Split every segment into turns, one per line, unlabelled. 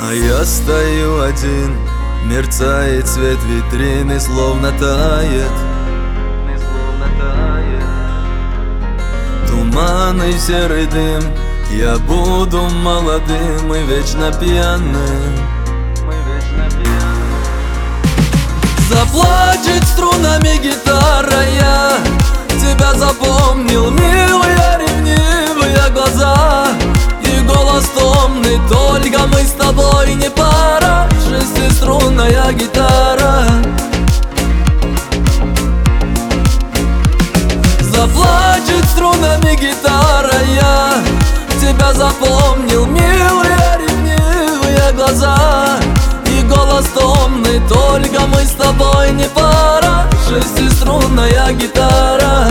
А я стою один, мерцает свет витрины, словно тает. Туман и серый дым, я буду молодым и вечно пьяным. Заплачет струнами гитара, я тебя запомнил, милые ревнивые глаза и голос томный, только мы с тобой не пара, шестиструнная гитара. Заплачет струнами гитара, я тебя запомнил, милые ревнивые глаза и голос томный, только мы с тобой не пара, шестиструнная гитара.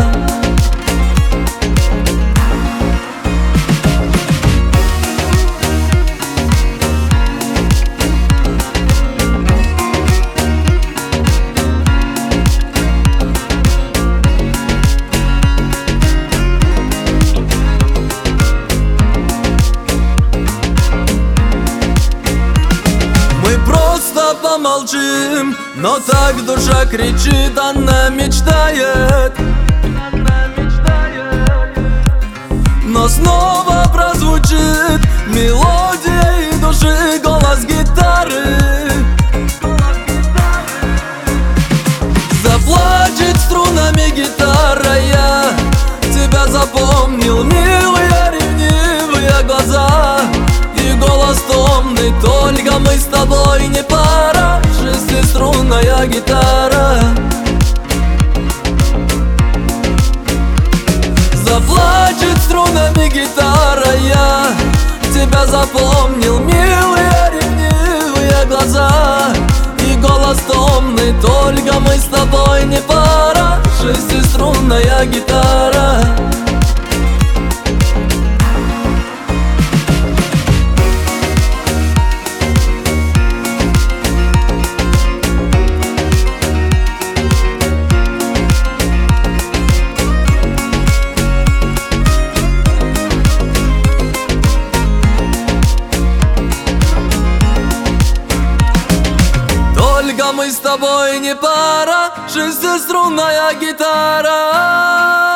Помолчим, но так душа кричит, она мечтает. Но снова прозвучит мелодия и души голос гитары. Заплачет струнами гитара, я тебя запомнил, милые ревнивые глаза и голос томный, только мы с тобой не пара, шестиструнная гитара. Заплачет струнами гитара, я тебя запомнил, милые ревнивые глаза и голос томный, только мы с тобой не пара, шестиструнная гитара. Мы с тобой не пара, шестиструнная гитара.